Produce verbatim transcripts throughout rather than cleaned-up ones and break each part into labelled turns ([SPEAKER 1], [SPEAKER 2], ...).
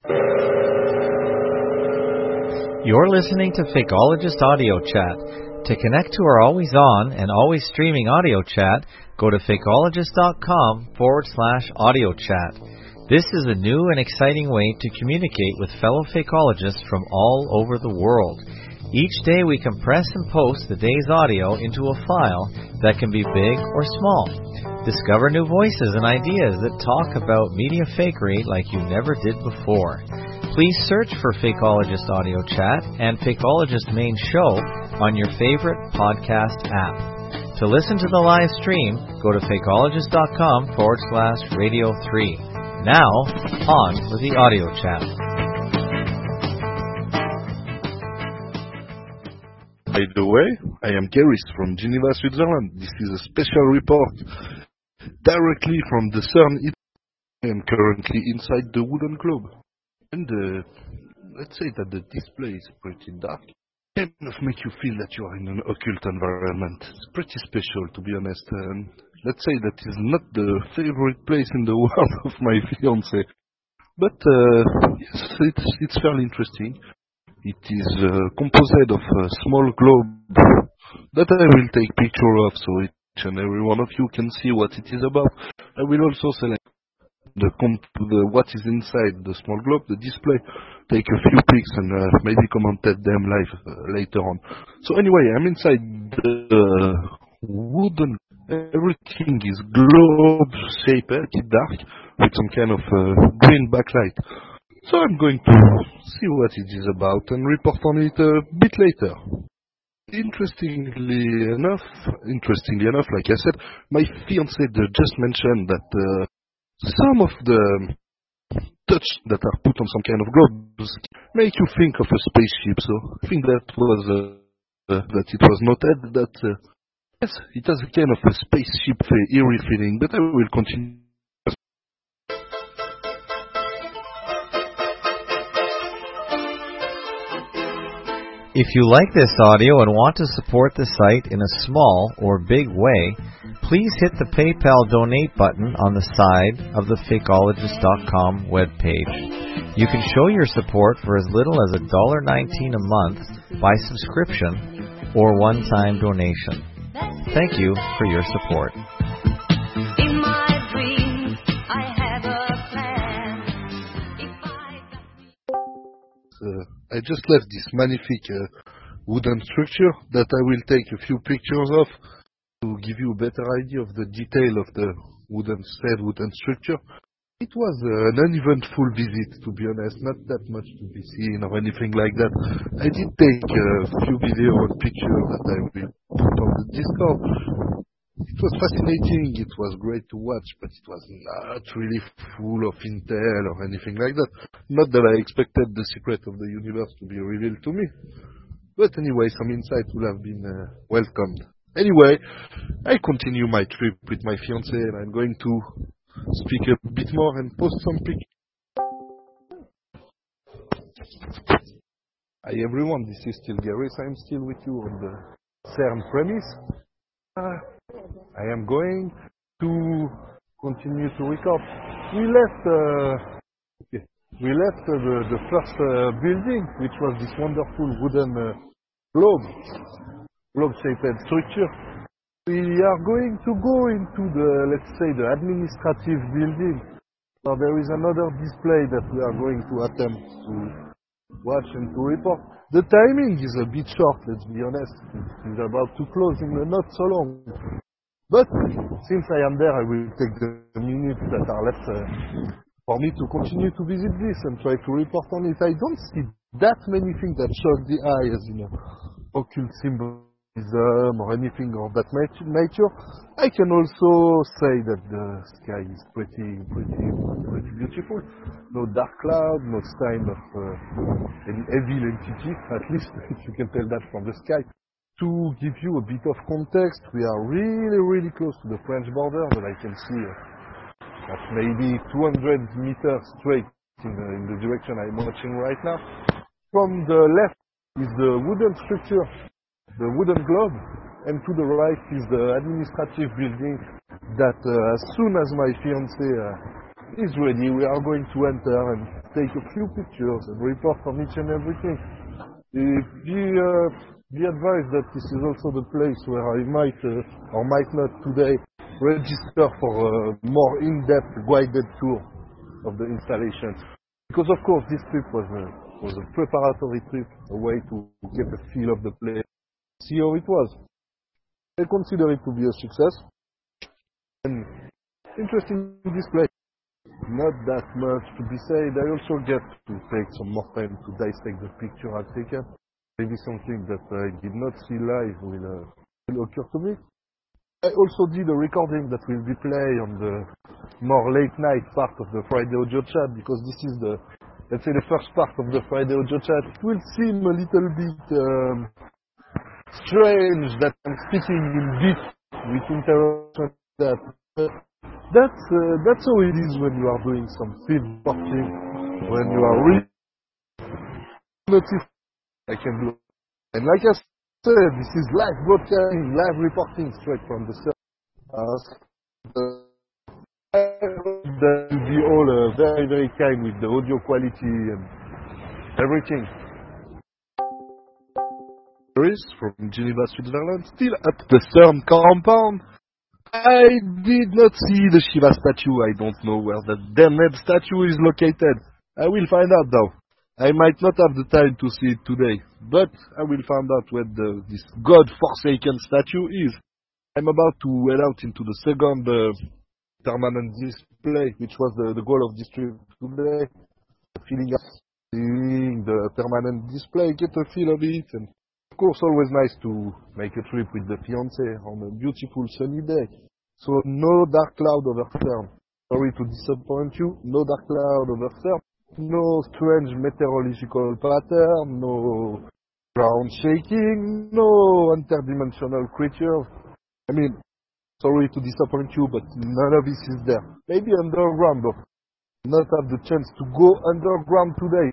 [SPEAKER 1] You're listening to Fakeologist Audio Chat. To connect to our always on and always streaming audio chat, go to fakeologist.com forward slash audio chat. This is a new and exciting way to communicate with fellow fakeologists from all over the world. Each day we compress and post the day's audio into a file that can be big or small. Discover new voices and ideas that talk about media fakery like you never did before. Please search for Fakeologist Audio Chat and Fakeologist Main Show on your favorite podcast app. To listen to the live stream, go to fakeologist.com forward slash radio 3. Now, on with the audio chat.
[SPEAKER 2] By the way, I am Keris from Geneva, Switzerland. This is a special report directly from the CERN. I am currently inside the wooden globe. And uh, let's say that the display is pretty dark. Kind of make you feel that you are in an occult environment. It's pretty special, to be honest. Um, let's say that is not the favorite place in the world of my fiancé. But uh, yes, it's, it's fairly interesting. It is uh, composed of a small globe that I will take picture of, so each and every one of you can see what it is about. I will also select the, comp- the what is inside the small globe, the display, take a few pics and uh, maybe commented them live uh, later on. So anyway, I'm inside the uh, wooden. Everything is globe-shaped, it's dark, with some kind of uh, green backlight. So I'm going to see what it is about and report on it a bit later. Interestingly enough, interestingly enough, like I said, my fiancé just mentioned that uh, some of the touch that are put on some kind of globes make you think of a spaceship. So I think that was uh, uh, that it was noted that uh, yes, it has a kind of a spaceship eerie feeling. But I will continue.
[SPEAKER 1] If you like this audio and want to support the site in a small or big way, please hit the PayPal donate button on the side of the fakeologist dot com webpage. You can show your support for as little as one dollar nineteen a month by subscription or one-time donation. Thank you for your support.
[SPEAKER 3] In my dreams, I have a plan. If I
[SPEAKER 2] Uh, I just left this magnifique uh, wooden structure that I will take a few pictures of to give you a better idea of the detail of the wooden said wooden structure. It was uh, an uneventful visit, to be honest, not that much to be seen or anything like that. I did take a few video and pictures that I will put on the Discord. It was fascinating, it was great to watch, but it was not really full of intel or anything like that. Not that I expected the secret of the universe to be revealed to me. But anyway, some insight will have been uh, welcomed. Anyway, I continue my trip with my fiancé and I'm going to speak a bit more and post some pictures. Hi everyone, this is still Keris. I'm still with you on the CERN premise. Uh, I am going to continue to record. We left, uh, okay. we left uh, the, the first uh, building, which was this wonderful wooden uh, globe, globe-shaped structure. We are going to go into the, let's say, the administrative building. Now there is another display that we are going to attempt to watch and to report. The timing is a bit short, let's be honest. It's about to close in a not so long. But since I am there, I will take the minutes that are left uh, for me to continue to visit this and try to report on it. I don't see that many things that shock the eye, as you know, occult symbolism or anything of that nature. I can also say that the sky is pretty, pretty, pretty beautiful. No dark cloud, no sign of uh, an evil entity, at least if you can tell that from the sky. To give you a bit of context, we are really, really close to the French border, but I can see uh, at maybe two hundred meters straight in the, in the direction I'm watching right now. From the left is the wooden structure, the wooden globe, and to the right is the administrative building that uh, as soon as my fiancé uh, is ready. We are going to enter and take a few pictures and report on each and everything. Uh, be, uh, be advised that this is also the place where I might uh, or might not today register for a more in-depth guided tour of the installation. Because of course this trip was a, was a preparatory trip, a way to get a feel of the place, see how it was. I consider it to be a success and interesting display. Not that much to be said. I also get to take some more time to dissect the picture I've taken. Maybe something that I did not see live will, uh, will occur to me. I also did a recording that will be played on the more late night part of the Friday Audio Chat, because this is the, let's say, the first part of the Friday Audio Chat. It will seem a little bit um, strange that I'm speaking in bits with interruptions. That uh, that's uh, that's how it is when you are doing some field reporting, when you are really notice I can do. And like I said, this is live broadcasting, live reporting straight from the server. Uh, they'll be all uh, very, very kind with the audio quality and everything. Chris from Geneva, Switzerland, still at the CERN compound. I did not see the Shiva statue. I don't know where that damned statue is located. I will find out though. I might not have the time to see it today, but I will find out where the, this God-forsaken statue is. I'm about to head out into the second uh, permanent display, which was the, the goal of this trip today. Feeling up, seeing the permanent display, get a feel of it, and of course always nice to make a trip with the fiancé on a beautiful sunny day. So no dark cloud over CERN. Sorry to disappoint you, no dark cloud over CERN. No strange meteorological pattern, no ground shaking, no interdimensional creatures. I mean, sorry to disappoint you, but none of this is there. Maybe underground, though. Not have the chance to go underground today.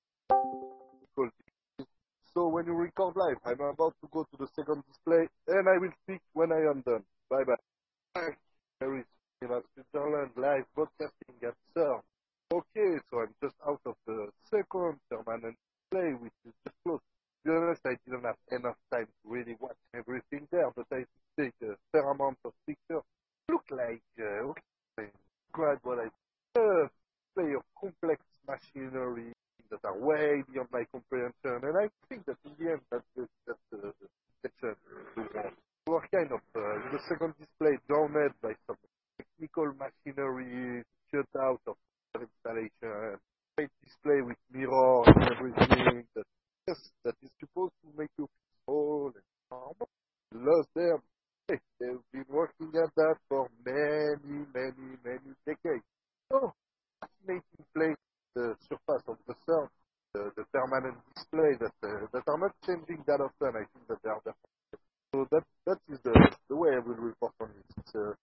[SPEAKER 2] So when you record live, I'm about to go to the second display, and I will speak when I am done. Bye bye. There is Switzerland live broadcasting at CERN. Okay, so I'm just out of the second permanent display, which is just close. To be honest, I didn't have enough time to really watch everything there, but I did take a fair amount of pictures. Look like, uh, okay, describe what I uh, play of complex machinery that are way beyond my comprehension, and I think that in the end, that's the that's the intention. We were kind of, uh, in the second display, drowned by some technical machinery cut out of installation, great display with mirror and everything that, yes, that is supposed to make you whole and normal. Lost them. Hey, they've been working at that for many, many, many decades. So, fascinating place, the surface of the CERN, the, the permanent display that uh, that are not changing that often. I think that they are there. So that that is the the way I will report on it. It's uh,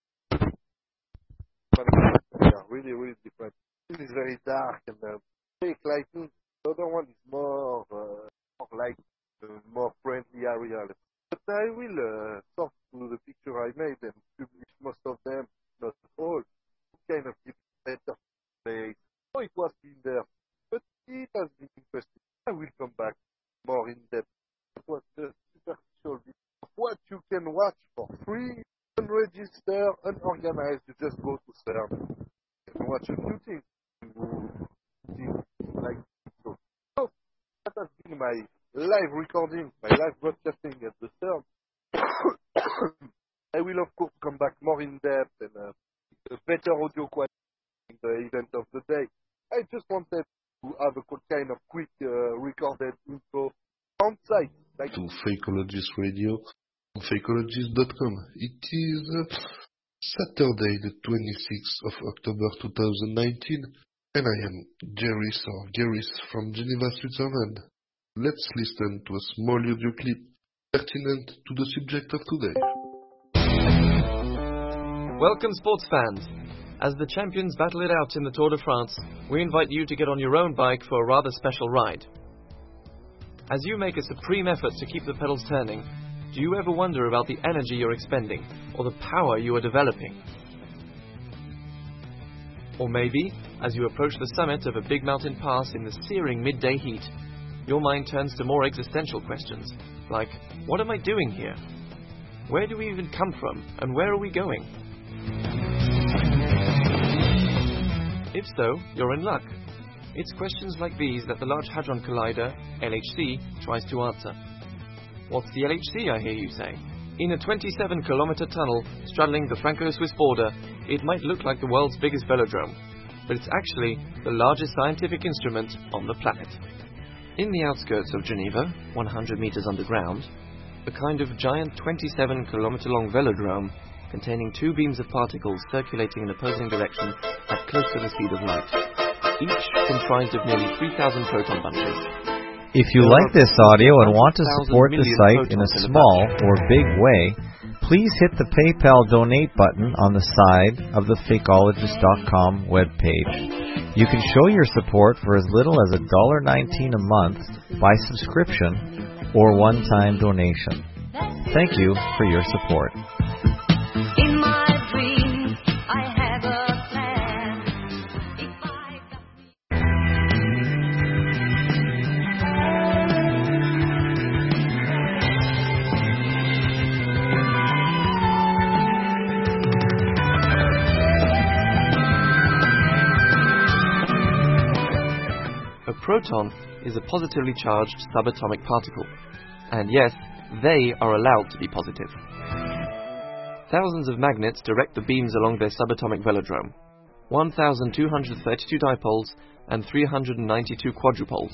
[SPEAKER 2] yeah, really, really different. This is very dark and uh, fake lighting. The other one is more, uh, more light, uh, more friendly area. But I will uh, sort through the picture I made and publish most of them, not all. Kind of better place. Oh, it was in there, but it has been interesting. I will come back more in depth. It was a superficial view of what you can watch for free, unregistered, unorganized. You just go to CERN and watch a few things. Like so. So that has been my live recording, my live broadcasting at the CERN. I will of course come back more in depth and uh, a better audio quality in the event of the day. I just wanted to have a kind of quick uh, recorded info on site. Like
[SPEAKER 4] to Fakeologist Radio on fakeologist dot com. It is uh, Saturday the twenty-sixth of October two thousand nineteen. And I am Jeris or Geris from Geneva, Switzerland. Let's listen to a small audio clip pertinent to the subject of today.
[SPEAKER 5] Welcome, sports fans. As the champions battle it out in the Tour de France, we invite you to get on your own bike for a rather special ride. As you make a supreme effort to keep the pedals turning, do you ever wonder about the energy you're expending or the power you are developing? Or maybe, as you approach the summit of a big mountain pass in the searing midday heat, your mind turns to more existential questions, like, what am I doing here? Where do we even come from, and where are we going? If so, you're in luck. It's questions like these that the Large Hadron Collider, L H C, tries to answer. What's the L H C, I hear you say? In a twenty-seven kilometer tunnel straddling the Franco-Swiss border, it might look like the world's biggest velodrome, but it's actually the largest scientific instrument on the planet. In the outskirts of Geneva, one hundred meters underground, a kind of giant twenty-seven kilometer long velodrome containing two beams of particles circulating in opposing directions at close to the speed of light, each comprised of nearly three thousand proton bunches.
[SPEAKER 1] If you like this audio and want to support the site in a small or big way, please hit the PayPal donate button on the side of the fakeologist dot com webpage. You can show your support for as little as one dollar nineteen a month by subscription or one-time donation. Thank you for your support.
[SPEAKER 3] In my dreams, I have a plan. If I got
[SPEAKER 5] A proton is a positively charged subatomic particle, and yes, they are allowed to be positive. Thousands of magnets direct the beams along their subatomic velodrome, one thousand two hundred thirty-two dipoles and three hundred ninety-two quadrupoles.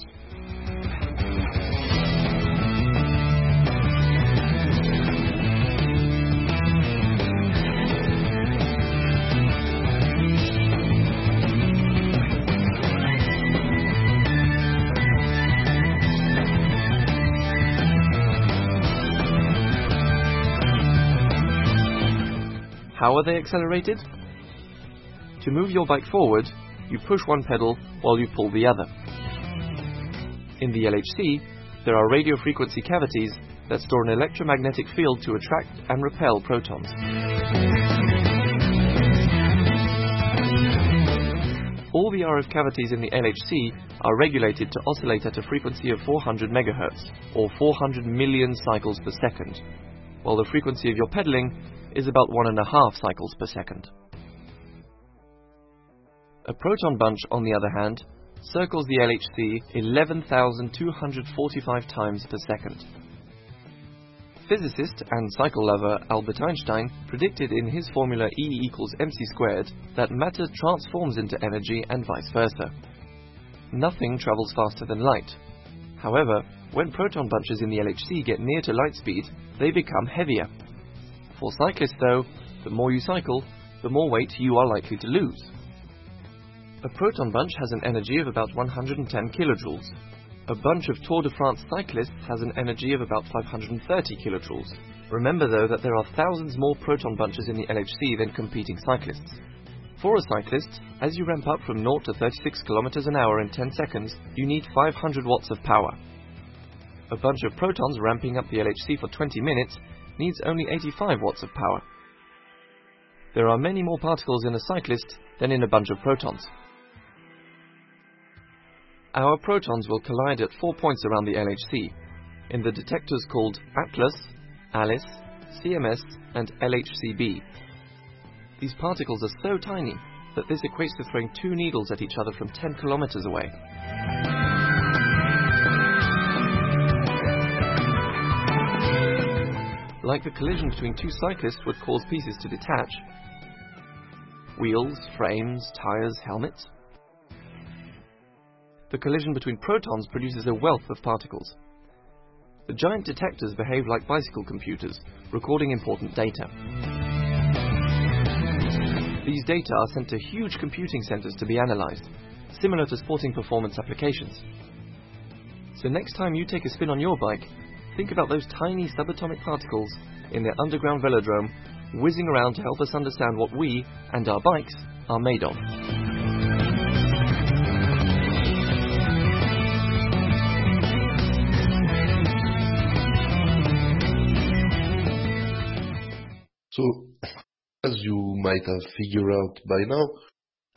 [SPEAKER 5] How are they accelerated? To move your bike forward, you push one pedal while you pull the other. In the L H C, there are radio frequency cavities that store an electromagnetic field to attract and repel protons. All the R F cavities in the L H C are regulated to oscillate at a frequency of four hundred megahertz, or four hundred million cycles per second, while the frequency of your pedaling is about one and a half cycles per second. A proton bunch, on the other hand, circles the L H C eleven thousand two hundred forty-five times per second. Physicist and cycle lover Albert Einstein predicted in his formula E equals mc squared that matter transforms into energy and vice versa. Nothing travels faster than light. However, when proton bunches in the L H C get near to light speed, they become heavier. For cyclists, though, the more you cycle, the more weight you are likely to lose. A proton bunch has an energy of about one hundred ten kilojoules. A bunch of Tour de France cyclists has an energy of about five hundred thirty kilojoules. Remember, though, that there are thousands more proton bunches in the L H C than competing cyclists. For a cyclist, as you ramp up from zero to thirty-six kilometers an hour in ten seconds, you need five hundred watts of power. A bunch of protons ramping up the L H C for twenty minutes needs only eighty-five watts of power. There are many more particles in a cyclist than in a bunch of protons. Our protons will collide at four points around the L H C, in the detectors called ATLAS, ALICE, C M S, and L H C B. These particles are so tiny that this equates to throwing two needles at each other from ten kilometers away. Like the collision between two cyclists would cause pieces to detach. Wheels, frames, tires, helmets. The collision between protons produces a wealth of particles. The giant detectors behave like bicycle computers, recording important data. These data are sent to huge computing centers to be analyzed, similar to sporting performance applications. So next time you take a spin on your bike, think about those tiny subatomic particles in their underground velodrome whizzing around to help us understand what we and our bikes are made of.
[SPEAKER 4] So, as you might have figured out by now,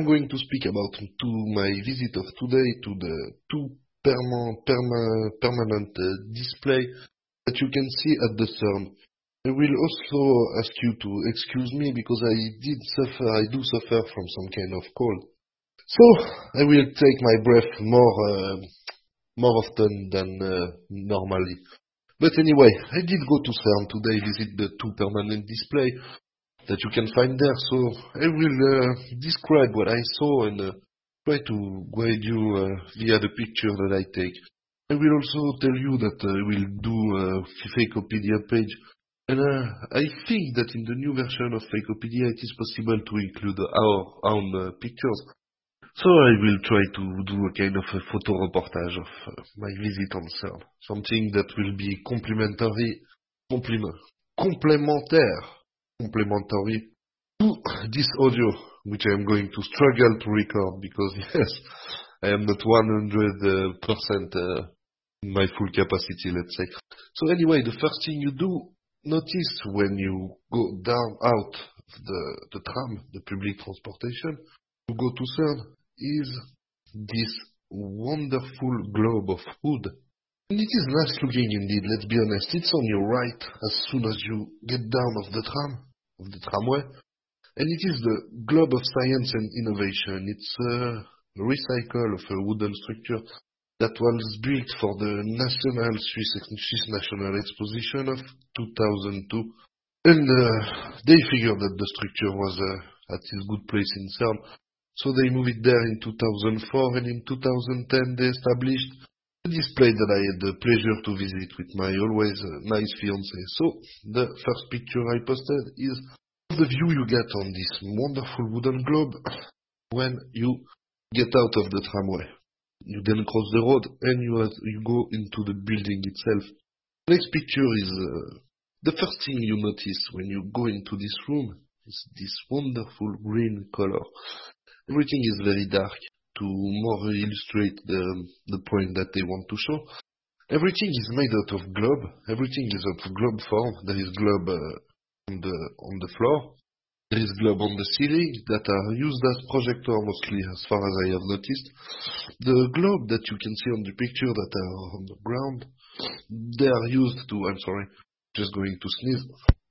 [SPEAKER 4] I'm going to speak about to my visit of today to the two perma- perma- permanent uh, display that you can see at the CERN. I will also ask you to excuse me because I did suffer, I do suffer from some kind of cold. So I will take my breath more, uh, more often than uh, normally. But anyway, I did go to CERN today, visit the two permanent display that you can find there. So I will uh, describe what I saw and uh, try to guide you uh, via the picture that I take. I will also tell you that uh, I will do a Fakeopedia page. And uh, I think that in the new version of Fakeopedia it is possible to include our own uh, pictures. So I will try to do a kind of a photo reportage of uh, my visit on CERN. Something that will be complementary, compliment, complementaire, complementary to this audio, which I am going to struggle to record because yes, I am not one hundred percent uh, in my full capacity, let's say. So anyway, the first thing you do notice when you go down out of the, the tram, the public transportation, to go to CERN, is this wonderful globe of wood. And it is nice looking indeed, let's be honest. It's on your right as soon as you get down of the tram, of the tramway. And it is the globe of science and innovation. It's a recycle of a wooden structure that was built for the National Swiss, Swiss National Exposition of two thousand two. And uh, they figured that the structure was uh, at its good place in CERN. So they moved it there in two thousand four, and in two thousand ten they established a display that I had the pleasure to visit with my always uh, nice fiancée. So the first picture I posted is the view you get on this wonderful wooden globe when you get out of the tramway. You then cross the road and you, have, you go into the building itself. The next picture is uh, the first thing you notice when you go into this room is this wonderful green color. Everything is very dark to more illustrate the, the point that they want to show. Everything is made out of globe. Everything is of globe form. There is globe uh, on the on the floor. There is globe on the ceiling that are used as projector mostly, as far as I have noticed. The globe that you can see on the picture that are on the ground, they are used to, I'm sorry, just going to sneeze.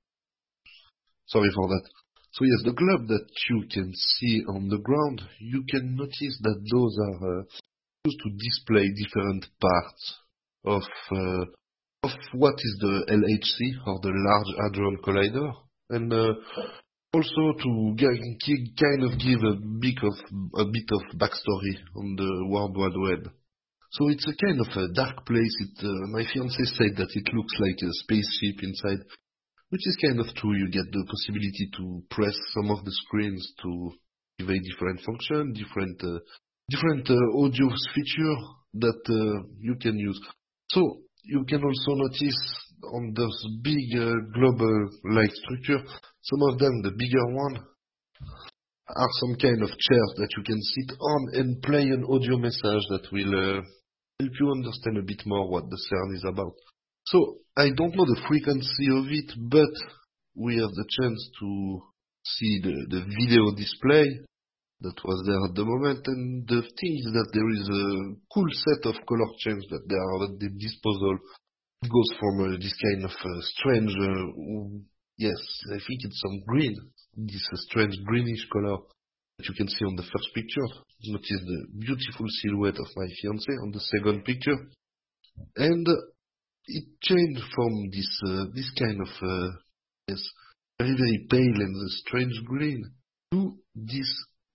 [SPEAKER 4] Sorry for that. So yes, the globe that you can see on the ground, you can notice that those are uh, used to display different parts of uh, of what is the L H C, or the Large Hadron Collider, and uh, also to g- kind of give a bit of a bit of backstory on the World Wide Web. So it's a kind of a dark place. It, uh, my fiancé said that it looks like a spaceship inside, which is kind of true. You get the possibility to press some of the screens to give a different function, different uh, different uh, audio feature that uh, you can use. So you can also notice on this big uh, global-like structure, some of them, the bigger one, are some kind of chairs that you can sit on and play an audio message that will uh, help you understand a bit more what the CERN is about. So I don't know the frequency of it, but we have the chance to see the, the video display that was there at the moment, and the thing is that there is a cool set of color change that they are at the disposal. It goes from uh, this kind of uh, strange, uh, yes, I think it's some green, this uh, strange greenish color that you can see on the first picture. Notice the beautiful silhouette of my fiancée on the second picture, and uh, it changed from this uh, this kind of uh, yes, very very pale and uh, strange green to this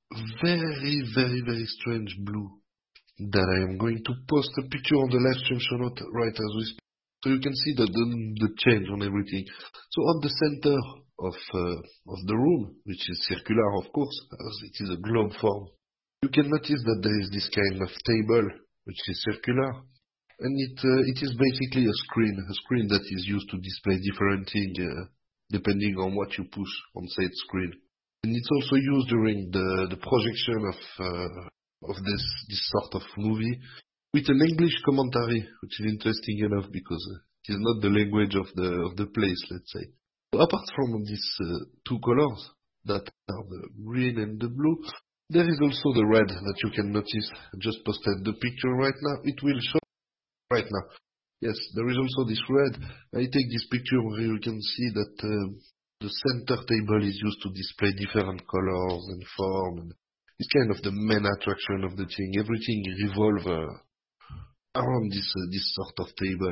[SPEAKER 4] very, very, very strange blue that I am going to post a picture on the live stream show note right as we speak. So you can see the, the, the change on everything. So on the center of, uh, of the room, which is circular of course, as it is a globe form, you can notice that there is this kind of table, which is circular, and it, uh, it is basically a screen, a screen that is used to display different things, uh, depending on what you push on said screen. And it's also used during the, the projection of uh, of this this sort of movie with an English commentary, which is interesting enough because uh, it is not the language of the of the place, let's say. So apart from these uh, two colors that are the green and the blue, There is also the red that you can notice. I just posted the picture right now. It will show right now. Yes, there is also this red. I take this picture where you can see that uh, the center table is used to display different colors and form. And it's kind of the main attraction of the thing. Everything revolves uh, around this uh, this sort of table.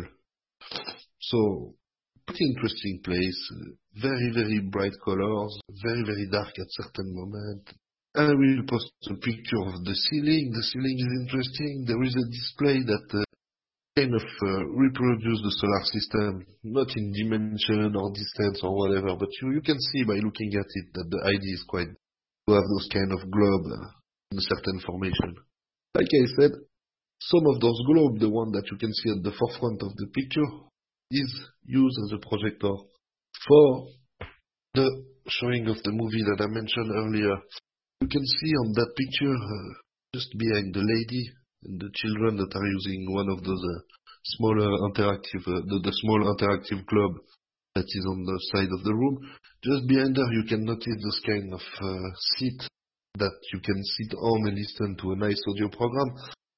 [SPEAKER 4] So, pretty interesting place. Uh, very, very bright colors. Very, very dark at certain moments. I will post a picture of the ceiling. The ceiling is interesting. There is a display that uh, kind of uh, reproduce the solar system, not in dimension or distance or whatever, but you, you can see by looking at it that the idea is quite to have those kind of globe uh, in a certain formation. Like I said, some of those globes, the one that you can see at the forefront of the picture, is used as a projector for the showing of the movie that I mentioned earlier. You can see on that picture, uh, just behind the lady and the children that are using one of those uh, smaller interactive, uh, the, the small interactive globe that is on the side of the room. Just behind her, you can notice this kind of uh, seat that you can sit on and listen to a nice audio program.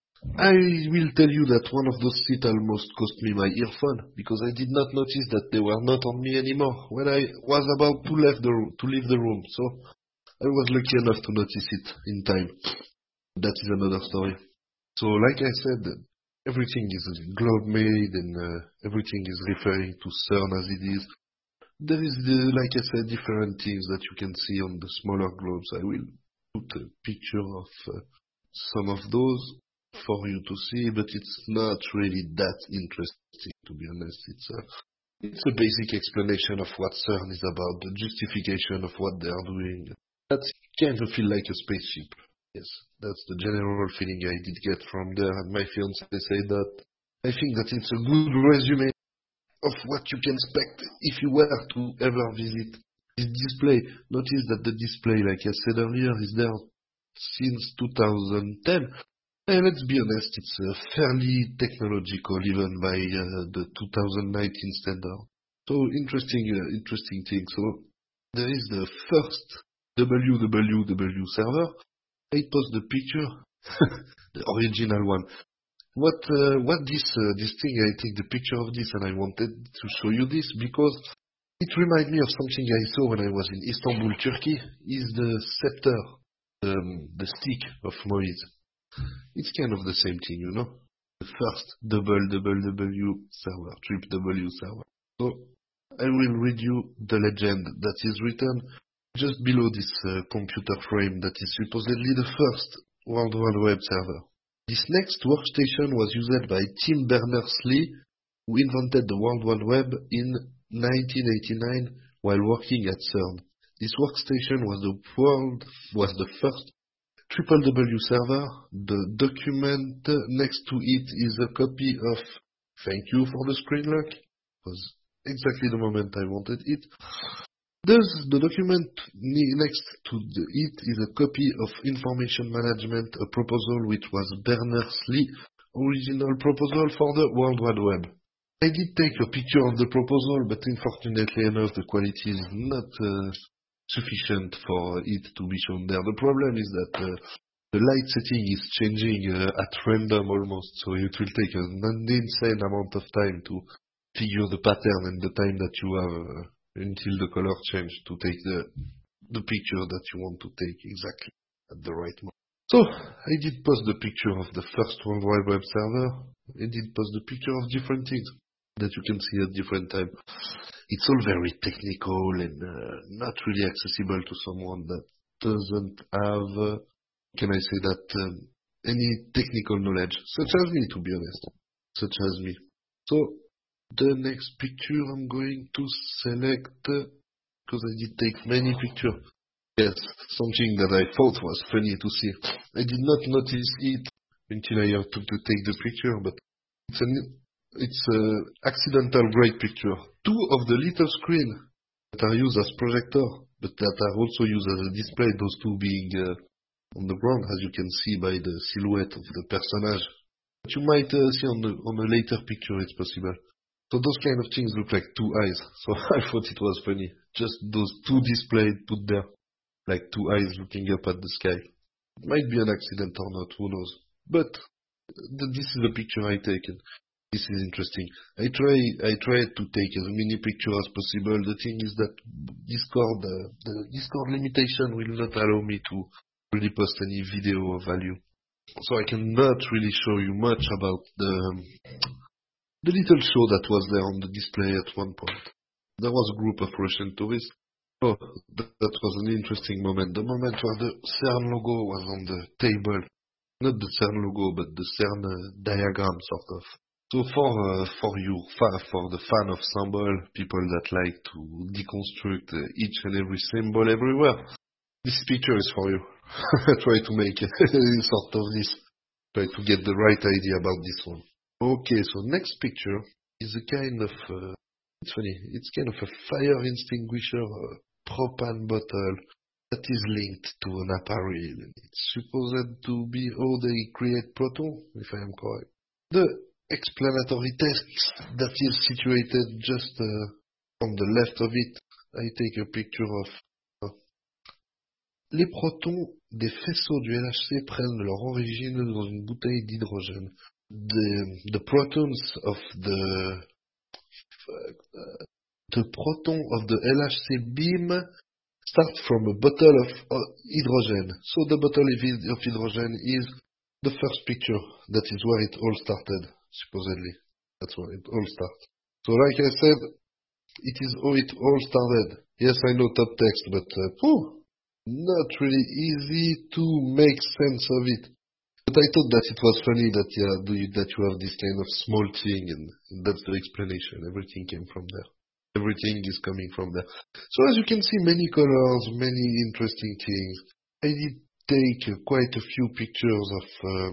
[SPEAKER 4] I will tell you that one of those seats almost cost me my earphone because I did not notice that they were not on me anymore when I was about to leave the to leave the room. So I was lucky enough to notice it in time. That is another story. So, like I said, everything is globe-made and uh, everything is referring to CERN as it is. There is, the, like I said, different things that you can see on the smaller globes. I will put a picture of uh, some of those for you to see, but it's not really that interesting, to be honest. It's a, it's a basic explanation of what CERN is about, the justification of what they are doing. That kind of feel like a spaceship. Yes, that's the general feeling I did get from there, and my fiancé said that. I think that it's a good resume of what you can expect if you were to ever visit this display. Notice that the display, like I said earlier, is there since two thousand ten. And let's be honest, it's uh, fairly technological even by uh, the two thousand nineteen standard. So interesting, uh, interesting thing. So there is the first W W W server. I post the picture, the original one. What uh, what this uh, this thing? I take the picture of this, and I wanted to show you this because it reminds me of something I saw when I was in Istanbul, Turkey. Is the scepter, um, the stick of Moïse? It's kind of the same thing, you know. The first double W W server, triple W server. So I will read you the legend that is written just below this uh, computer frame that is supposedly the first World Wide Web server. This next workstation was used by Tim Berners-Lee, who invented the World Wide Web in nineteen eighty-nine while working at CERN. This workstation was the world was the first triple W server. The document next to it is a copy of "Thank you for the screen lock." It was exactly the moment I wanted it. Thus, the document next to the, it is a copy of Information Management, a proposal which was Berners-Lee's original proposal for the World Wide Web. I did take a picture of the proposal, but unfortunately enough, the quality is not uh, sufficient for it to be shown there. The problem is that uh, the light setting is changing uh, at random almost, so it will take an insane amount of time to figure the pattern and the time that you have uh, until the color change to take the the picture that you want to take exactly at the right moment. So, I did post the picture of the first World Wide Web server. I did post the picture of different things that you can see at different times. It's all very technical and uh, not really accessible to someone that doesn't have, uh, can I say that, um, any technical knowledge, such as me, to be honest, such as me. So, the next picture I'm going to select, uh, because I did take many pictures. Yes, something that I thought was funny to see. I did not notice it until I have to, to take the picture, but it's an it's an accidental great picture. Two of the little screens that are used as projector, but that are also used as a display, those two being uh, on the ground, as you can see by the silhouette of the personage. But you might uh, see on the on a later picture, it's possible. So those kind of things look like two eyes. So I thought it was funny. Just those two displays put there, like two eyes looking up at the sky. It might be an accident or not, who knows. But th- this is the picture I taken. This is interesting. I try I tried to take as many pictures as possible. The thing is that Discord, uh, the Discord limitation will not allow me to really post any video of value. So I cannot really show you much about the the little show that was there on the display at one point. There was a group of Russian tourists. Oh, that, that was an interesting moment. The moment where the CERN logo was on the table. Not the CERN logo, but the CERN uh, diagram, sort of. So for uh, for you, fa- for the fan of symbol, people that like to deconstruct uh, each and every symbol everywhere, this picture is for you. Try to make sort of this. Try to get the right idea about this one. Okay, so next picture is a kind of, uh, it's funny, it's kind of a fire extinguisher uh, propane bottle that is linked to an apparel. It's supposed to be how they create proton, if I am correct. The explanatory text that is situated just uh, on the left of it, I take a picture of uh, les protons des faisceaux du L H C prennent leur origine dans une bouteille d'hydrogène. The, the protons of the uh, the proton of the L H C beam start from a bottle of uh, hydrogen. So the bottle of, hyd- of hydrogen is the first picture. That is where it all started, supposedly. That's where it all starts. So like I said, it is how it all started. Yes, I know top text, but uh, whew, not really easy to make sense of it. But I thought that it was funny that yeah, do you, that you have this kind of small thing, and, and that's the explanation. Everything came from there. Everything is coming from there. So as you can see, many colors, many interesting things. I did take uh, quite a few pictures of, um,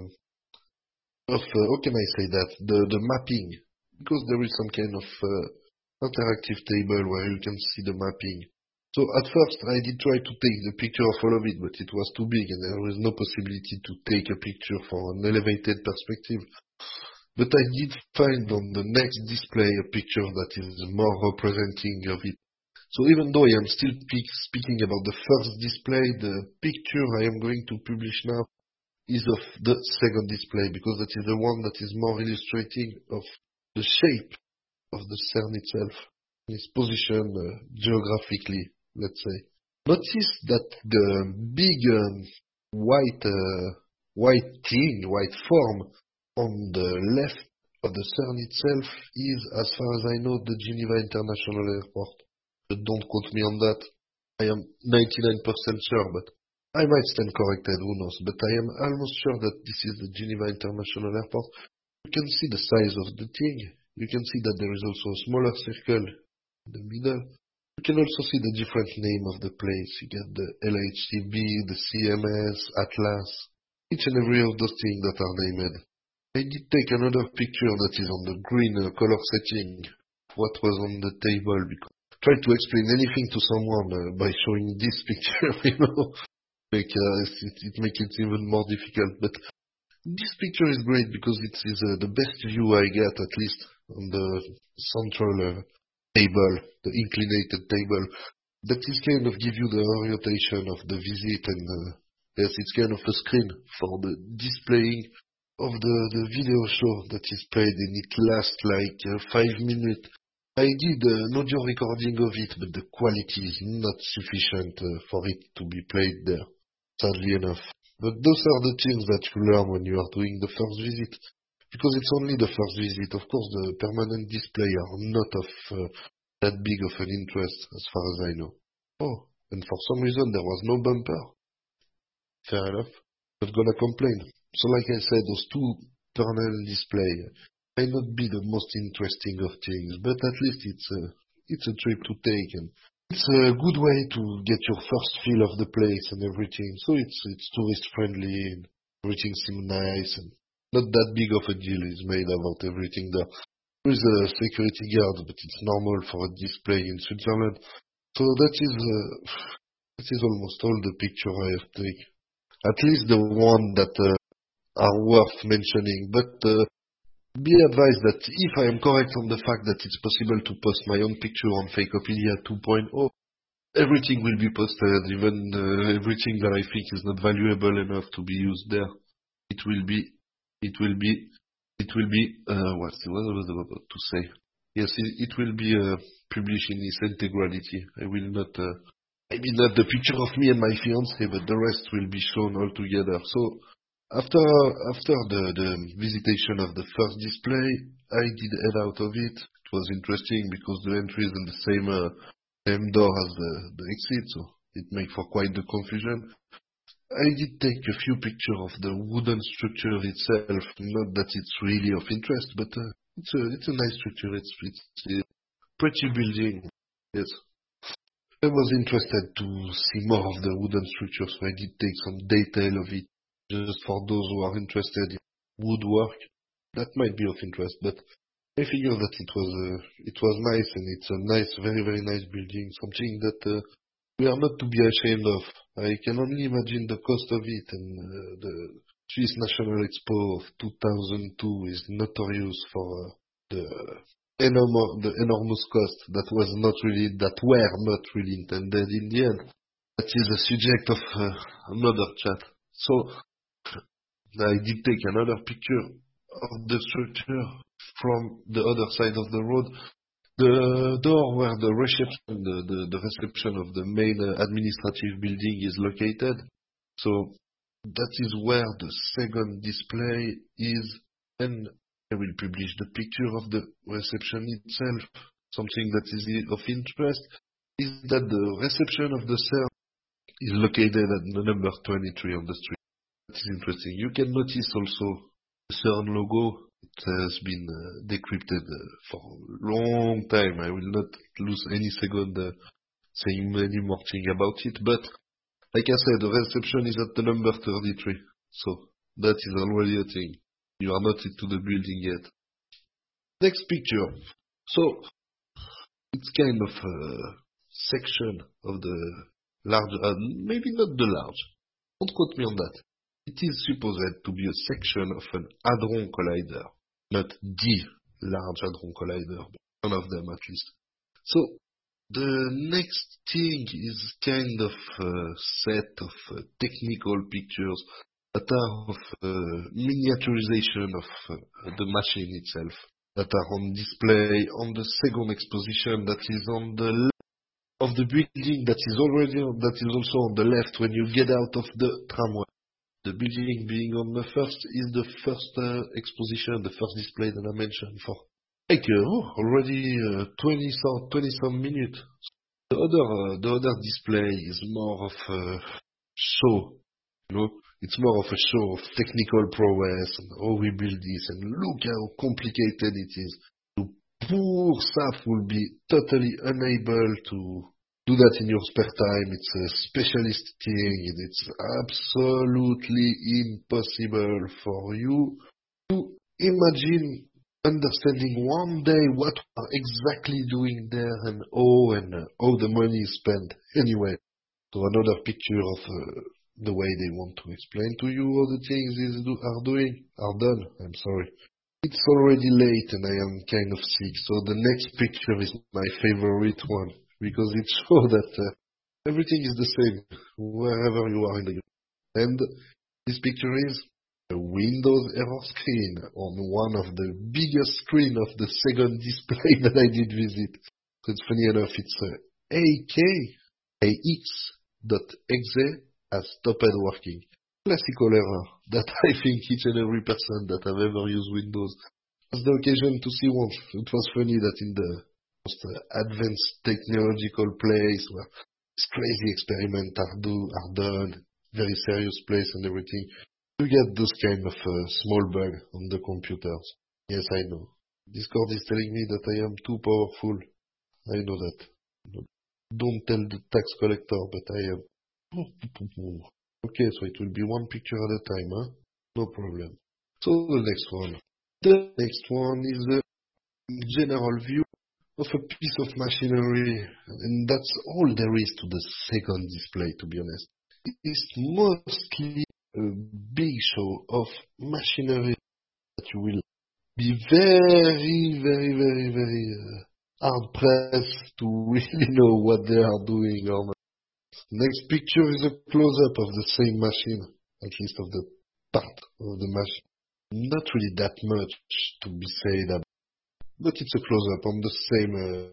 [SPEAKER 4] of uh, how can I say that, the, the mapping, because there is some kind of uh, interactive table where you can see the mapping. So at first I did try to take the picture of all of it, but it was too big and there was no possibility to take a picture from an elevated perspective. But I did find on the next display a picture that is more representing of it. So even though I am still pe- speaking about the first display, the picture I am going to publish now is of the second display, because that is the one that is more illustrating of the shape of the CERN itself, its position uh, geographically, let's say. Notice that the big um, white uh, white thing, white form on the left of the CERN itself is, as far as I know, the Geneva International Airport. But don't quote me on that. I am ninety-nine percent sure, but I might stand corrected, who knows. But I am almost sure that this is the Geneva International Airport. You can see the size of the thing. You can see that there is also a smaller circle in the middle. You can also see the different name of the place. You get the L H C B, the C M S, Atlas, each and every of those things that are named. I did take another picture that is on the green uh, color setting, what was on the table, because I tried to explain anything to someone uh, by showing this picture, you know, make, uh, it, it makes it even more difficult. But this picture is great because it is uh, the best view I get, at least on the central uh, table, the inclinated table. That is kind of give you the orientation of the visit, and uh, yes, it's kind of a screen for the displaying of the, the video show that is played, and it lasts like uh, five minutes. I did uh, an audio recording of it, but the quality is not sufficient uh, for it to be played there, sadly enough. But those are the things that you learn when you are doing the first visit, because it's only the first visit. Of course, the permanent display are not of uh, that big of an interest, as far as I know. Oh, and for some reason there was no bumper. Fair enough. Not gonna complain. So like I said, those two permanent display may not be the most interesting of things, but at least it's a, it's a trip to take, and it's a good way to get your first feel of the place and everything. So it's it's tourist friendly, and everything seems nice, and not that big of a deal is made about everything there. There is a security guard, but it's normal for a display in Switzerland. So that is uh, that is almost all the picture I have taken. At least the one that uh, are worth mentioning. But uh, be advised that if I am correct on the fact that it's possible to post my own picture on Fakeopedia two point oh, everything will be posted, even uh, everything that I think is not valuable enough to be used there. It will be, it will be, it will be, uh, what's the, what was I about to say? Yes, it, it will be uh, published in its integrality. I will not, uh, maybe not the picture of me and my fiancée, but the rest will be shown all together. So after after the, the visitation of the first display, I did head out of it. It was interesting because the entry is in the same uh, same door as the, the exit, so it made for quite the confusion. I did take a few pictures of the wooden structure itself. Not that it's really of interest, but uh, it's a it's a nice structure. It's it's a pretty building. Yes. I was interested to see more of the wooden structure, so I did take some detail of it, just for those who are interested in woodwork. That might be of interest, but I figured that it was uh, it was nice, and it's a nice, very very nice building, something that uh, we are not to be ashamed of. I can only imagine the cost of it, and uh, the Swiss National Expo of two thousand two is notorious for uh, the enormous the enormous cost that was not really that were not really intended in the end. That is a subject of uh, another chat. So I did take another picture of the structure from the other side of the road. The door where the reception, the, the, the reception of the main uh, administrative building is located. So that is where the second display is, and I will publish the picture of the reception itself. Something that is of interest is that the reception of the C E R N is located at the number twenty-three on the street. That is interesting. You can notice also the C E R N logo. It has been uh, decrypted uh, for a long time. I will not lose any second uh, saying any more thing about it. But like I said, the reception is at the number thirty-three. So that is already a thing. You are not into the building yet. Next picture. So it's kind of a section of the large, uh, maybe not the large. Don't quote me on that. It is supposed to be a section of an Hadron Collider, not the large Hadron Collider, but one of them at least. So the next thing is kind of a set of uh, technical pictures that are of uh, miniaturization of uh, the machine itself, that are on display on the second exposition that is on the left of the building, that is already that is also on the left when you get out of the tramway. The building being on the first is the first uh, exposition, the first display that I mentioned for like uh, oh, already uh, twenty some twenty some minutes. The other uh, the other display is more of a show, you know. It's more of a show of technical prowess and how we build this, and look how complicated it is. The poor staff will be totally unable to do that in your spare time. It's a specialist thing. It's absolutely impossible for you to imagine understanding one day what we're exactly doing there and how and uh, how the money is spent. Anyway, so another picture of uh, the way they want to explain to you how the things is do, are doing, are done. I'm sorry. It's already late and I am kind of sick, so the next picture is my favorite one, because it shows that uh, everything is the same wherever you are in the universe. And this picture is a Windows error screen on one of the biggest screen of the second display that I did visit. So it's funny enough, it's uh, A K A X dot E X E has stopped working. Classical error that I think each and every person that have ever used Windows has the occasion to see once. It was funny that in the most uh, advanced technological place where these crazy experiments are, do, are done, very serious place and everything, you get those kind of uh, small bug on the computers. Yes, I know. Discord is telling me that I am too powerful. I know that. Don't tell the tax collector, but I am. Okay, so it will be one picture at a time, huh? No problem. So the next one. The next one is the general view of a piece of machinery, and that's all there is to the second display, to be honest. It's mostly a big show of machinery that you will be very, very, very, very uh, hard pressed to really know what they are doing or not. Next picture is a close-up of the same machine, at least of the part of the machine. Not really that much to be said about, but it's a close-up on the same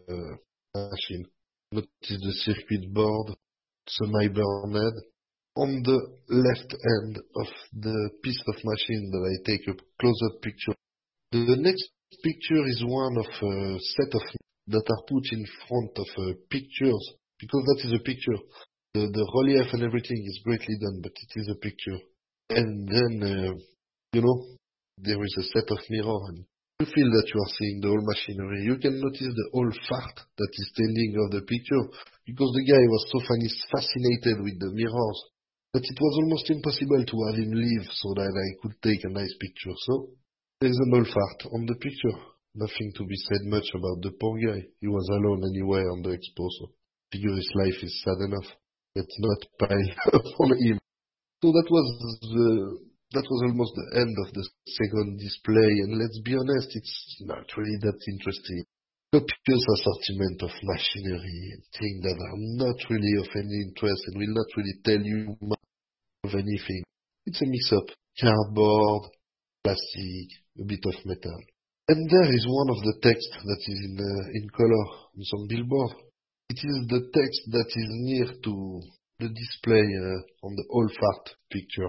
[SPEAKER 4] uh, machine. Notice the circuit board, semi-burned. On the left end of the piece of machine that I take a close-up picture. The next picture is one of a set of that are put in front of uh, pictures, because that is a picture. The, the relief and everything is greatly done, but it is a picture. And then, uh, you know, there is a set of mirror, and you feel that you are seeing the whole machinery. You can notice the whole fart that is standing of the picture, because the guy was so funny, fascinated with the mirrors, that it was almost impossible to have him leave so that I could take a nice picture. So, there is a whole fart on the picture. Nothing to be said much about the poor guy. He was alone anyway on the expo, so figure his life is sad enough. Let's not pile up on him. So that was the, that was almost the end of the second display, and let's be honest, it's not really that interesting. Copious assortment of machinery and things that are not really of any interest and will not really tell you much of anything. It's a mix-up. Cardboard, plastic, a bit of metal. And there is one of the text that is in, uh, in color on some billboard. It is the text that is near to the display uh, on the old fart picture.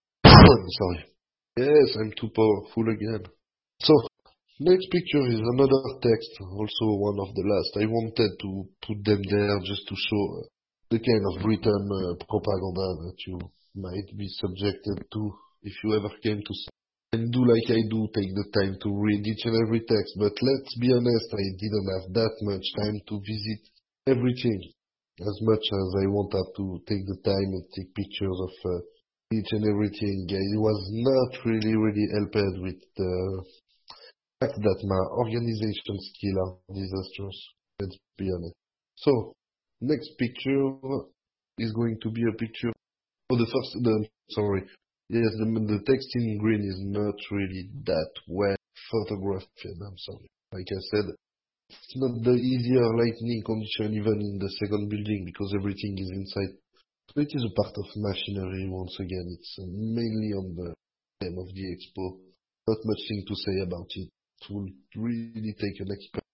[SPEAKER 4] Sorry. Yes, I'm too powerful again. So, next picture is another text, also one of the last. I wanted to put them there just to show uh, the kind of written uh, propaganda that you might be subjected to if you ever came to see. And do like I do, take the time to read each and every text, but let's be honest, I didn't have that much time to visit everything, as much as I want have to take the time and take pictures of uh, each and everything. I was not really, really helped with the fact that my organization skills are disastrous, let's be honest. So, next picture is going to be a picture, oh the first, the, sorry, yes, the, the text in green is not really that well photographed, I'm sorry. Like I said, it's not the easier lighting condition even in the second building because everything is inside. So it is a part of machinery once again. It's uh, mainly on the theme of the expo. Not much thing to say about it. It will really take an expert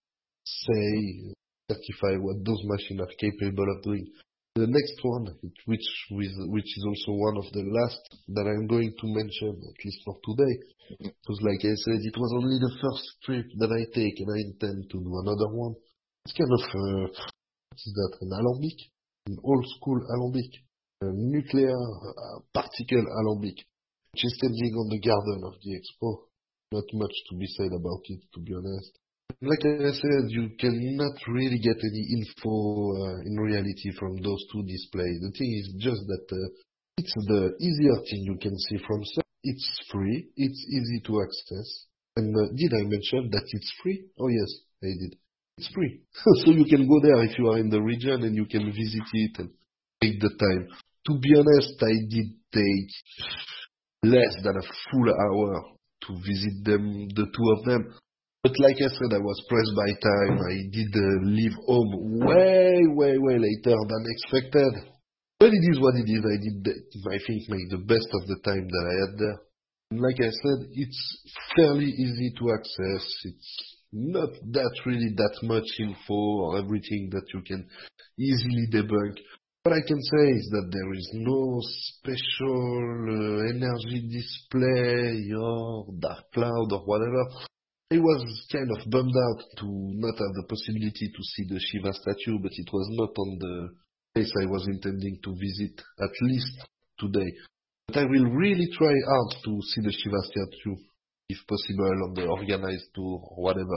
[SPEAKER 4] say, certify what those machines are capable of doing. The next one, which with, which is also one of the last that I'm going to mention, at least for today, because like I said, it was only the first trip that I take and I intend to do another one. It's kind of, uh, what is that, an alembic? An old school alembic. A nuclear uh, particle alembic, which is standing on the garden of the expo. Not much to be said about it, to be honest. Like I said, you cannot really get any info uh, in reality from those two displays. The thing is just that uh, it's the easier thing you can see from some. It's free, it's easy to access. And uh, did I mention that it's free? Oh yes, I did. It's free. So you can go there if you are in the region and you can visit it and take the time. To be honest, I did take less than a full hour to visit them, the two of them. But like I said, I was pressed by time. I did uh, leave home way, way, way later than expected. But it is what it is. I did, I think, make the best of the time that I had there. And like I said, it's fairly easy to access. It's not that really that much info or everything that you can easily debunk. What I can say is that there is no special uh, energy display or dark cloud or whatever. I was kind of bummed out to not have the possibility to see the Shiva statue, but it was not on the place I was intending to visit, at least today. But I will really try hard to see the Shiva statue, if possible, on the organized tour or whatever.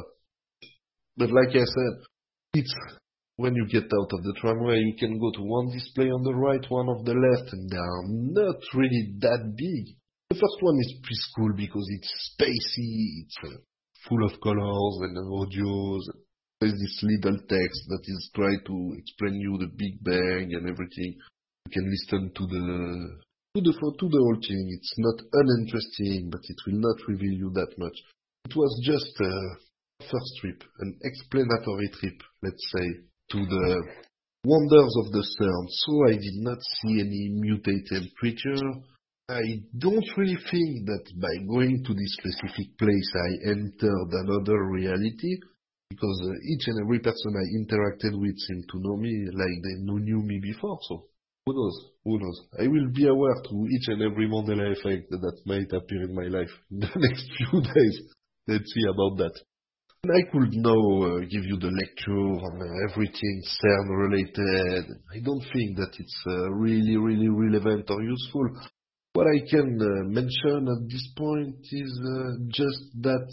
[SPEAKER 4] But like I said, it's when you get out of the tramway, you can go to one display on the right, one on the left, and they are not really that big. The first one is preschool because it's spacey, it's uh, full of colors and audios. There's this little text that is trying to explain you the Big Bang and everything. You can listen to the to the to the whole thing. It's not uninteresting, but it will not reveal you that much. It was just uh, first trip, an explanatory trip, let's say, to the wonders of the CERN. So I did not see any mutated creature. I don't really think that by going to this specific place I entered another reality, because uh, each and every person I interacted with seemed to know me like they knew knew me before, so who knows, who knows. I will be aware to each and every Mandela effect that might appear in my life in the next few days. Let's see about that. And I could now uh, give you the lecture on uh, everything CERN related. I don't think that it's uh, really, really relevant or useful. What I can uh, mention at this point is uh, just that,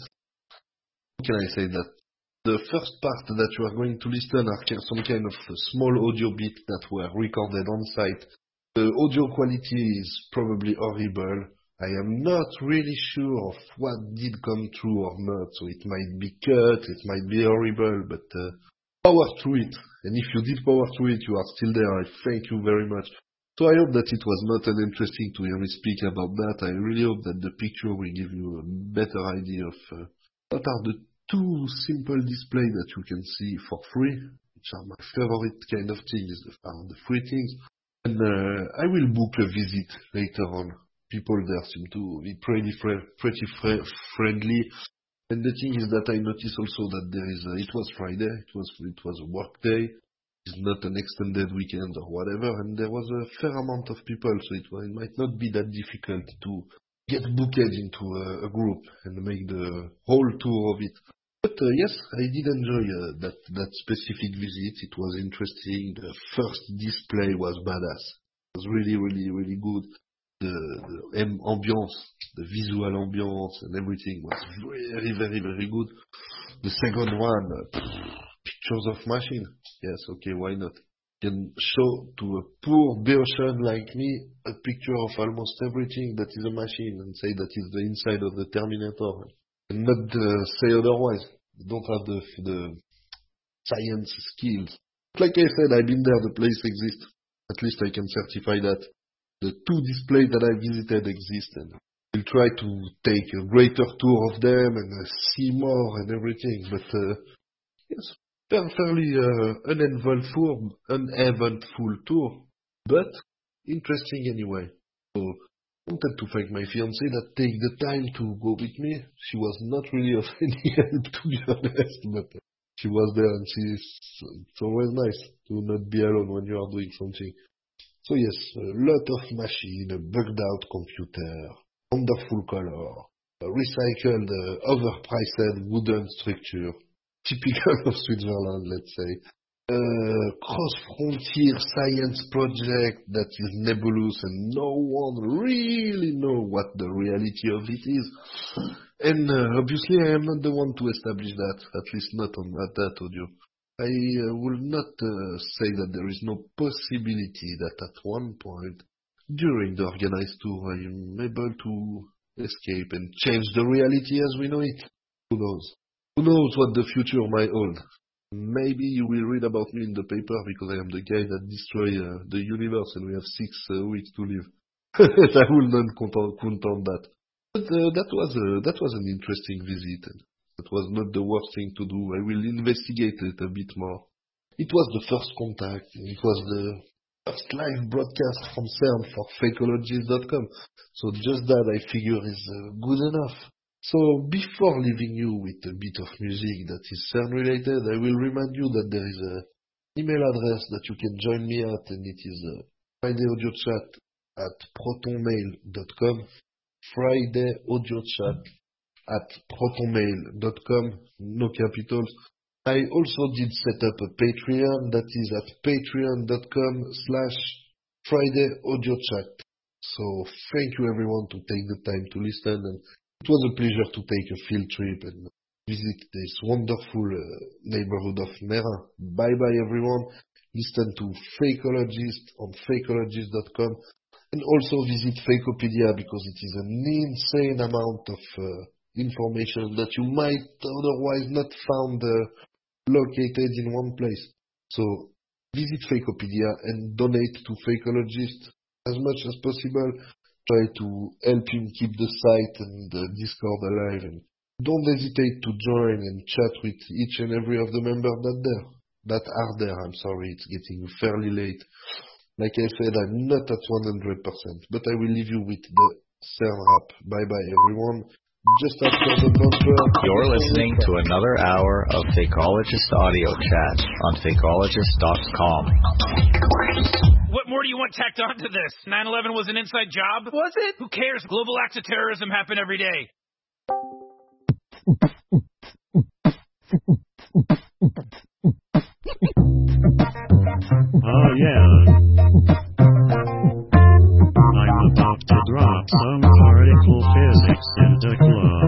[SPEAKER 4] how can I say that? The first part that you are going to listen are ki- some kind of uh, small audio bit that were recorded on site. The audio quality is probably horrible. I am not really sure of what did come through or not, so it might be cut, it might be horrible, but uh, power through it. And if you did power through it, you are still there. I thank you very much. So I hope that it was not uninteresting to hear me speak about that. I really hope that the picture will give you a better idea of uh, what are the two simple displays that you can see for free, which are my favorite kind of things, are the free things. And uh, I will book a visit later on. People there seem to be pretty, fr- pretty fr- friendly. And the thing is that I noticed also that there is a, it was Friday, it was it was a work day. It's not an extended weekend or whatever, and there was a fair amount of people, so it, it might not be that difficult to get booked into a, a group and make the whole tour of it. But uh, yes, I did enjoy uh, that, that specific visit. It was interesting. The first display was badass. It was really, really, really good. The, the am- ambience, the visual ambience and everything was very, very, very good. The second one, uh, pictures of machine. Yes, okay, why not? Can show to a poor Beotian like me a picture of almost everything that is a machine and say that is the inside of the Terminator. And not uh, say otherwise. They don't have the, the science skills. Like I said, I've been there, the place exists. At least I can certify that. The two displays that I visited exist, and we'll try to take a greater tour of them and uh, see more and everything. But uh, yes, fair- fairly uh, uneventful, uneventful tour, but interesting anyway. So I wanted to thank my fiancée that take the time to go with me. She was not really of any help, to be honest, but she was there, and she's, it's always nice to not be alone when you are doing something. So yes, a lot of machine, a bugged out computer, wonderful color, a recycled, uh, overpriced wooden structure, typical of Switzerland, let's say. Uh, cross-frontier science project that is nebulous and no one really know what the reality of it is. And uh, obviously I am not the one to establish that, at least not on at that audio. I uh, will not uh, say that there is no possibility that at one point during the organized tour I am able to escape and change the reality as we know it. Who knows? Who knows what the future might hold? Maybe you will read about me in the paper because I am the guy that destroy uh, the universe and we have six uh, weeks to live. I will not count on, count on that. But uh, that was uh, that was an interesting visit. And that was not the worst thing to do. I will investigate it a bit more. It was the first contact. It was the first live broadcast from CERN for fakeologist dot com. So just that I figure is uh, good enough. So before leaving you with a bit of music that is CERN related, I will remind you that there is an email address that you can join me at, and it is uh, fridayaudioChat at protonmail dot com. fridayaudioChat at protonmail dot com, no capitals. I also did set up a Patreon that is at patreon dot com slash fridayaudioChat. So thank you everyone to take the time to listen, and it was a pleasure to take a field trip and visit this wonderful uh, neighborhood of Mera. Bye bye everyone. Listen to Fakeologist on fakeologist dot com and also visit Fakeopedia because it is an insane amount of uh, information that you might otherwise not found uh, located in one place. So visit Fakeopedia and donate to Fakeologist as much as possible. Try to help him keep the site and the Discord alive and Don't hesitate to join and chat with each and every of the members that there, that are there. I'm sorry, it's getting fairly late. Like I said, I'm not at one hundred percent, but I will leave you with the CERN rap. Bye bye everyone. Just after the bumper.
[SPEAKER 1] You're listening to another hour of Fakeologist Audio Chat on fakeologist dot com.
[SPEAKER 6] What more do you want tacked onto this? nine eleven was an inside job? Was it? Who cares? Global acts of terrorism happen every day.
[SPEAKER 7] Oh yeah. I'm about to drop some particle physics in the club.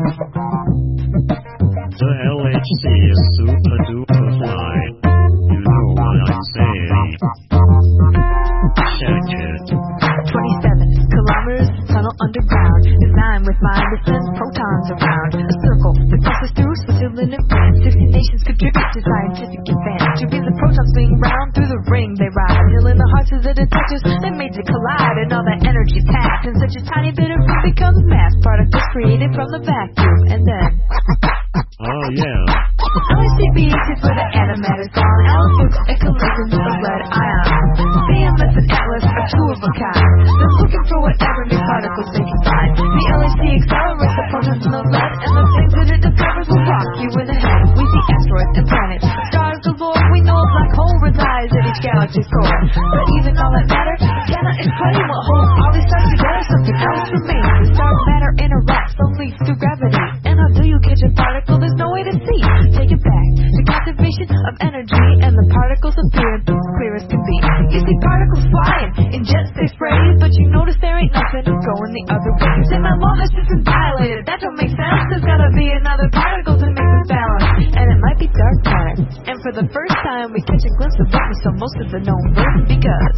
[SPEAKER 7] The L H C is super duper fly. You know what I'm saying. Check it.
[SPEAKER 8] twenty-seven kilometers tunnel underground, designed with mind that sends protons around. A circle that passes through Switzerland and France. sixty nations contribute to scientific advance. To be the protons swing round through the ring they ride, till in the hearts of the detectors they made to collide, and all that energy packed in such a tiny bit of room becomes mass particles created from the vacuum, and then
[SPEAKER 7] Oh yeah.
[SPEAKER 8] L H C B is where the antimatter's gone. Altitudes and collisions of lead ions. B M S and Atlas are two of a kind. They're looking for whatever new particles they can find. The L H C accelerates the protons in the lead, and the things that it discovers will rock you in the head. We see asteroids and planets, stars galore. We know a black hole resides at each galaxy's core. But even all that matter cannot explain what holds all these stars together. Something else remains. The dark matter interacts only through gravity. And how do you catch a particle? There's no way to see. Take it back to conservation of energy, and the particles appear clear as can be. You see particles flying in jets they spray, but you notice there ain't nothing going the other way. You say my law has just been violated. That don't make sense. There's gotta be another particle to make this balance, and it might be dark matter. And for the first time, we catch a glimpse of what we saw most of the known world, because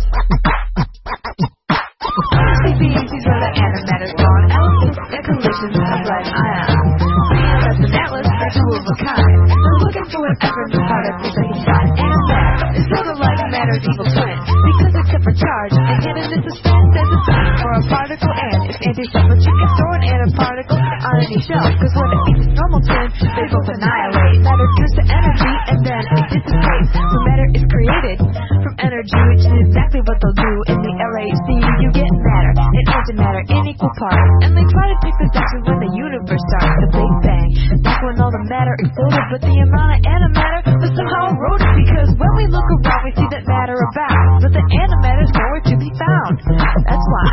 [SPEAKER 8] C B S is where the antimatter's gone. Elements and collisions of lead ions. B M S and Atlas are two of a kind. They're looking for whatever new particles they can find. Antimatter is sort of like matter's evil twin, because except for charge and hidden in suspense, there's a thing for a particle and its anti-self. But you can store an antiparticle on any shelf, because when it meets its normal twin, they both annihilate. Matter turns to energy and then it dissipates. So matter is created from energy, which is exactly what they'll do in the L H C. You get matter and antimatter in equal parts, and they try to take this action when the universe starts. The Big Bang, that's when all the matter exploded, but the amount of antimatter was somehow eroded, because when we look around we see that matter abounds, but the antimatter's nowhere to be found. That's why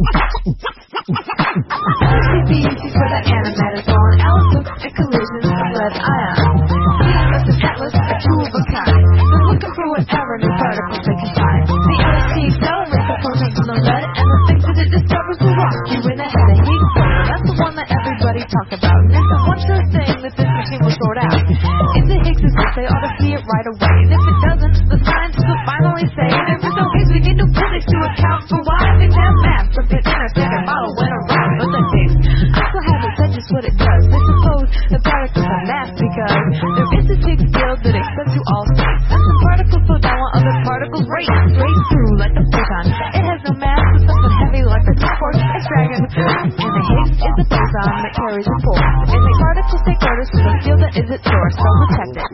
[SPEAKER 8] L C B is where the antimatter's gone. Elements and collisions of lead ions. B M S and Atlas are two of a kind. They're looking for whatever new particles they can find. The L H C accelerates the protons in the lead, and the things that it discovers will rock you in the head. A Higgs boson, that's the one that everybody talks about, and it's the one sure thing that this machine will sort out. If the Higgs is right, they ought to see it right away, and if it doesn't, the scientists will finally say there is no Higgs. We need new physics to account for why things have mass. Something intersect a model went around, but the Higgs I still haven't said just what it does. They suppose the particles are mass because there is this Higgs field that extends to all states, and some particles slow down while other particles race straight through like the photon. It has no mass, but something heavy like the force is dragging it through. And the Higgs is the boson that carries the force, and the particles take orders from the field that is its source, so protect it.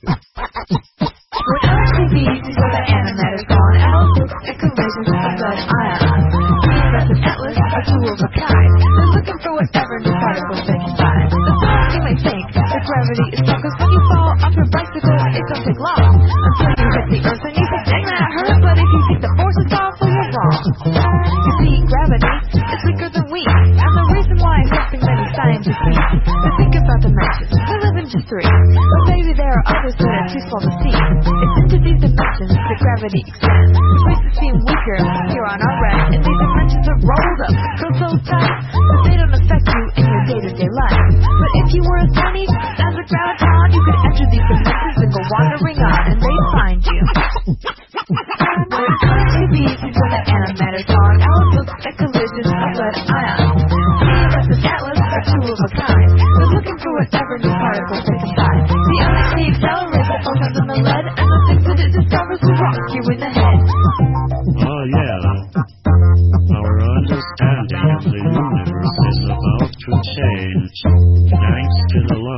[SPEAKER 8] When L H C B is where the antimatter's gone. Elements and collisions of lead ions. B M S and Atlas are two of a kind. They're looking for whatever new particles they can find. The thought you may think that gravity is strong, cause when you fall off your bicycle, it don't take long until you hit the earth and you say, dang, that hurt. But if you think the force is powerful, you're wrong. You see, gravity is weaker than we, and the reason why it's helping many scientists think to think about dimensions. We live in just three, but maybe there are others that are too small to see. It's into these dimensions that gravity extends, which makes it seem weaker here on our rest. And these dimensions are rolled up, so so tight that they don't affect you in your day-to-day life. But if you were a tiny as a graviton, you could enter these dimensions and go wandering on, and they'd find you. When it comes to bees, is where the antimatter's gone. Elements and collisions of lead ions. B M S and Atlas are two of a kind. They're looking for whatever new particles they can find. The L H C accelerates the photons in the lead, and the things that it discovers will rock you in the head.
[SPEAKER 7] Oh yeah. Our understanding of the universe is about to change, thanks to the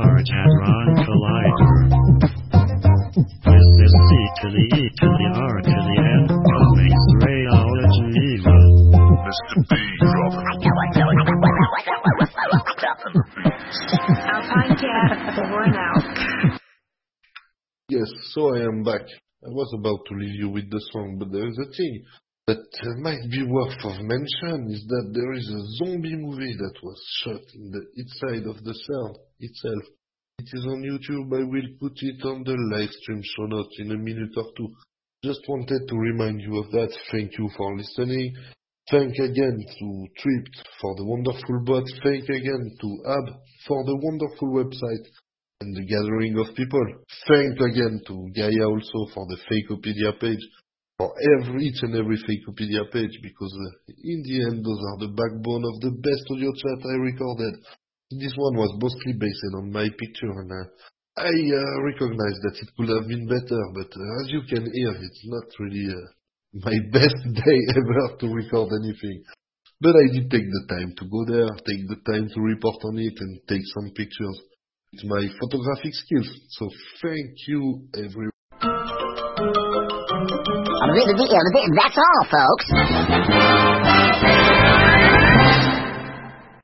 [SPEAKER 4] yes, so I am back. I was about to leave you with the song, but there is a thing that uh, might be worth of mention is that there is a zombie movie that was shot in the inside of the CERN itself. It is on YouTube. I will put it on the live stream show notes in a minute or two. Just wanted to remind you of that. Thank you for listening. Thank again to Tripped for the wonderful bot. Thank again to Ab for the wonderful website and the gathering of people. Thank again to Gaia also for the Fakeopedia page, for every, each and every Fakeopedia page, because uh, in the end those are the backbone of the best audio chat I recorded. This one was mostly based on my picture, and uh, I uh, recognize that it could have been better, but uh, as you can hear, it's not really uh, my best day ever to record anything. But I did take the time to go there, take the time to report on it, and take some pictures with my photographic skills. So thank you, everyone.
[SPEAKER 9] That's all, folks.